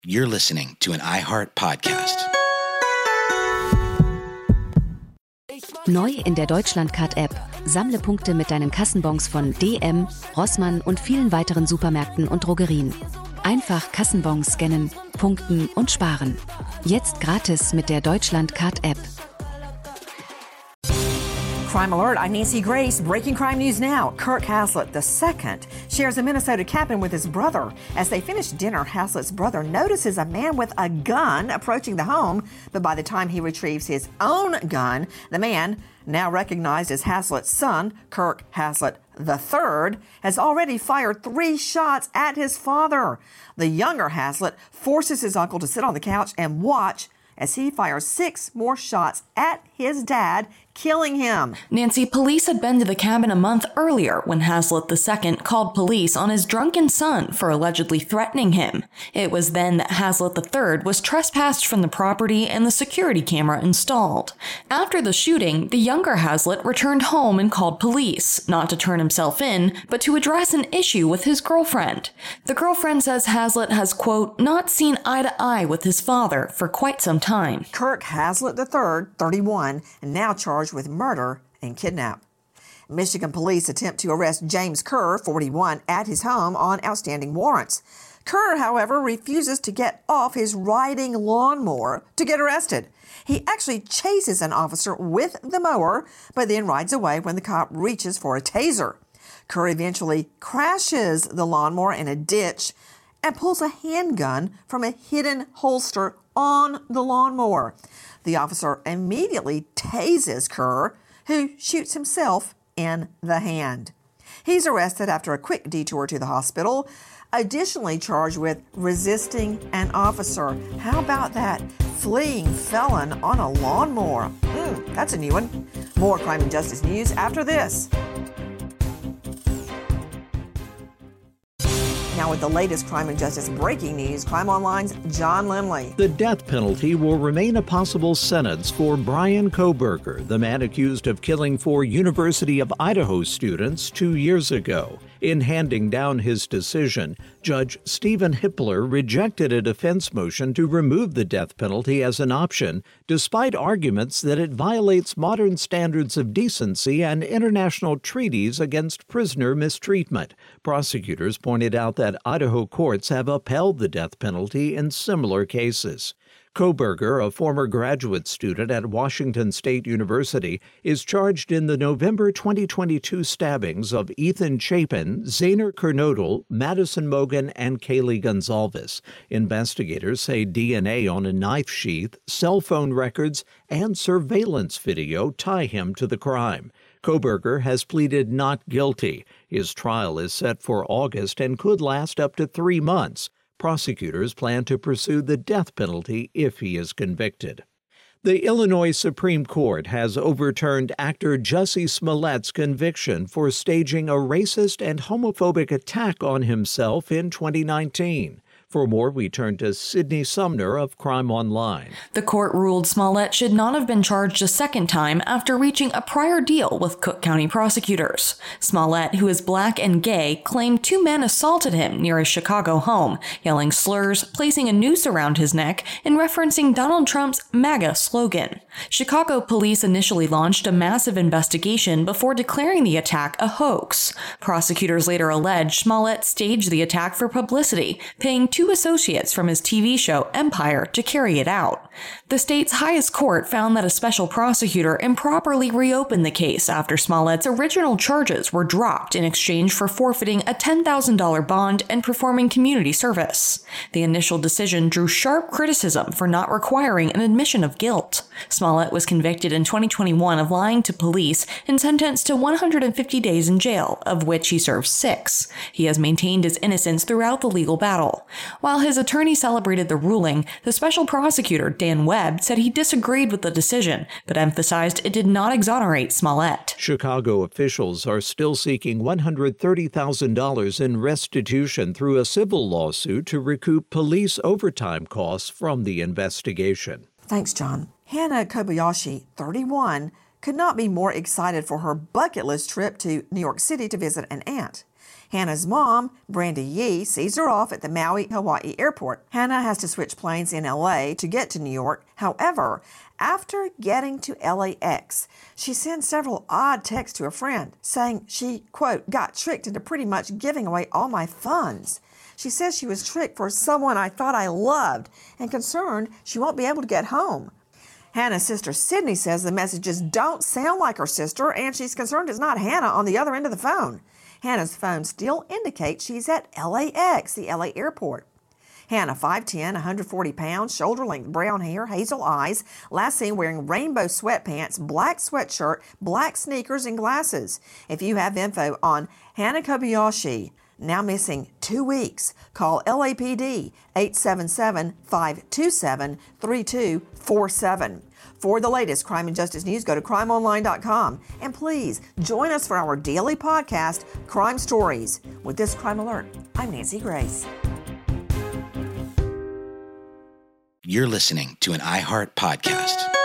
You're listening to an iHeart Podcast. Neu in der Deutschlandcard-App. Sammle Punkte mit deinen Kassenbons von DM, Rossmann und vielen weiteren Supermärkten und Drogerien. Einfach Kassenbons scannen, punkten und sparen. Jetzt gratis mit der Deutschlandcard-App. Crime Alert, I'm Nancy Grace. Breaking crime news now. Kirk Haslett II shares a Minnesota cabin with his brother. As they finish dinner, Haslett's brother notices a man with a gun approaching the home, but by the time he retrieves his own gun, the man, now recognized as Haslett's son, Kirk Haslett III, has already fired 3 shots at his father. The younger Haslett forces his uncle to sit on the couch and watch as he fires 6 more shots at his dad, killing him. Nancy, police had been to the cabin a month earlier when Haslett II called police on his drunken son for allegedly threatening him. It was then that Haslett III was trespassed from the property and the security camera installed. After the shooting, the younger Haslett returned home and called police, not to turn himself in, but to address an issue with his girlfriend. The girlfriend says Haslett has, quote, not seen eye to eye with his father for quite some time. Kirk Haslett III, 31, and now charged with murder and kidnap. Michigan police attempt to arrest James Kerr, 41, at his home on outstanding warrants. Kerr, however, refuses to get off his riding lawnmower to get arrested. He actually chases an officer with the mower, but then rides away when the cop reaches for a taser. Kerr eventually crashes the lawnmower in a ditch and pulls a handgun from a hidden holster on the lawnmower. The officer immediately tases Kerr, who shoots himself in the hand. He's arrested after a quick detour to the hospital, additionally charged with resisting an officer. How about that? Fleeing felon on a lawnmower. That's a new one. More crime and justice news after this. Now with the latest crime and justice breaking news, Crime Online's John Limley. The death penalty will remain a possible sentence for Bryan Kohberger, the man accused of killing 4 University of Idaho students 2 years ago. In handing down his decision, Judge Stephen Hippler rejected a defense motion to remove the death penalty as an option, despite arguments that it violates modern standards of decency and international treaties against prisoner mistreatment. Prosecutors pointed out that Idaho courts have upheld the death penalty in similar cases. Kohberger, a former graduate student at Washington State University, is charged in the November 2022 stabbings of Ethan Chapin, Zainer Kernodle, Madison Mogen, and Kaylee Gonzalez. Investigators say DNA on a knife sheath, cell phone records, and surveillance video tie him to the crime. Kohberger has pleaded not guilty. His trial is set for August and could last up to 3 months. Prosecutors plan to pursue the death penalty if he is convicted. The Illinois Supreme Court has overturned actor Jussie Smollett's conviction for staging a racist and homophobic attack on himself in 2019. For more, we turn to Sydney Sumner of Crime Online. The court ruled Smollett should not have been charged a second time after reaching a prior deal with Cook County prosecutors. Smollett, who is black and gay, claimed 2 men assaulted him near his Chicago home, yelling slurs, placing a noose around his neck, and referencing Donald Trump's MAGA slogan. Chicago police initially launched a massive investigation before declaring the attack a hoax. Prosecutors later alleged Smollett staged the attack for publicity, paying 2 associates from his TV show Empire to carry it out. The state's highest court found that a special prosecutor improperly reopened the case after Smollett's original charges were dropped in exchange for forfeiting a $10,000 bond and performing community service. The initial decision drew sharp criticism for not requiring an admission of guilt. Smollett was convicted in 2021 of lying to police and sentenced to 150 days in jail, of which he served 6. He has maintained his innocence throughout the legal battle. While his attorney celebrated the ruling, the special prosecutor, Dan Webb, said he disagreed with the decision, but emphasized it did not exonerate Smollett. Chicago officials are still seeking $130,000 in restitution through a civil lawsuit to recoup police overtime costs from the investigation. Thanks, John. Hannah Kobayashi, 31, could not be more excited for her bucket list trip to New York City to visit an aunt. Hannah's mom, Brenda Yee, sees her off at the Maui, Hawaii airport. Hannah has to switch planes in LA to get to New York. However, after getting to LAX, she sends several odd texts to a friend saying she, quote, got tricked into pretty much giving away all my funds. She says she was tricked for someone I thought I loved and concerned she won't be able to get home. Hannah's sister Sydney says the messages don't sound like her sister and she's concerned it's not Hannah on the other end of the phone. Hannah's phone still indicates she's at LAX, the LA airport. Hannah, 5'10", 140 pounds, shoulder-length brown hair, hazel eyes, last seen wearing rainbow sweatpants, black sweatshirt, black sneakers, and glasses. If you have info on Hannah Kobayashi, now missing 2 weeks, call LAPD 877-527-3247. For the latest crime and justice news, go to crimeonline.com. And please join us for our daily podcast, Crime Stories. With this crime alert, I'm Nancy Grace. You're listening to an iHeart podcast.